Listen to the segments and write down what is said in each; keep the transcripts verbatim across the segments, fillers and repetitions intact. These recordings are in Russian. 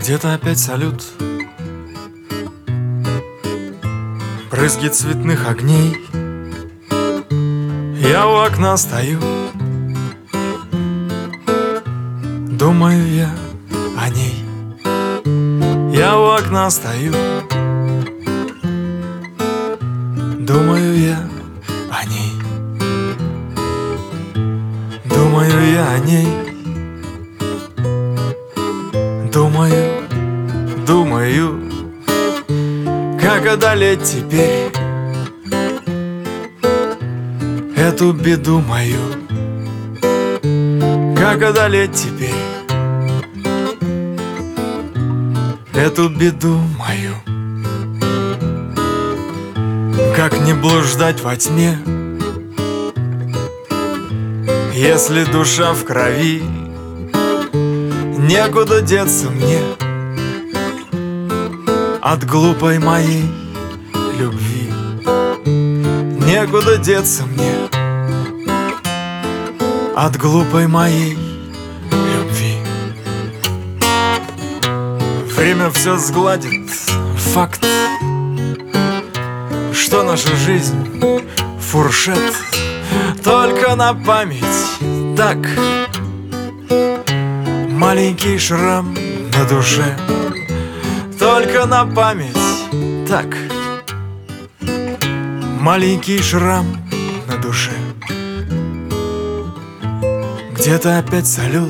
Где-то опять салют, брызги цветных огней. Я у окна стою, думаю я о ней. Я у окна стою, думаю я о ней. Думаю я о ней. Думаю, думаю, как одолеть теперь эту беду мою. Как одолеть теперь эту беду мою. Как не блуждать во тьме, если душа в крови? Некуда деться мне от глупой моей любви. Некуда деться мне от глупой моей любви. Время все сгладит, факт, что наша жизнь фуршет. Только на память так, маленький шрам на душе. Только на память так, маленький шрам на душе. Где-то опять салют,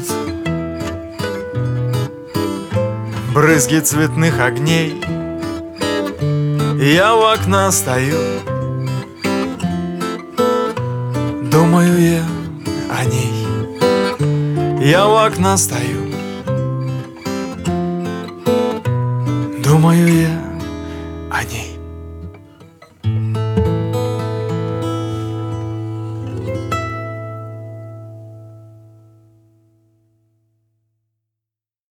брызги цветных огней. Я у окна стою, думаю я о ней. Я у окна стою, думаю я о ней.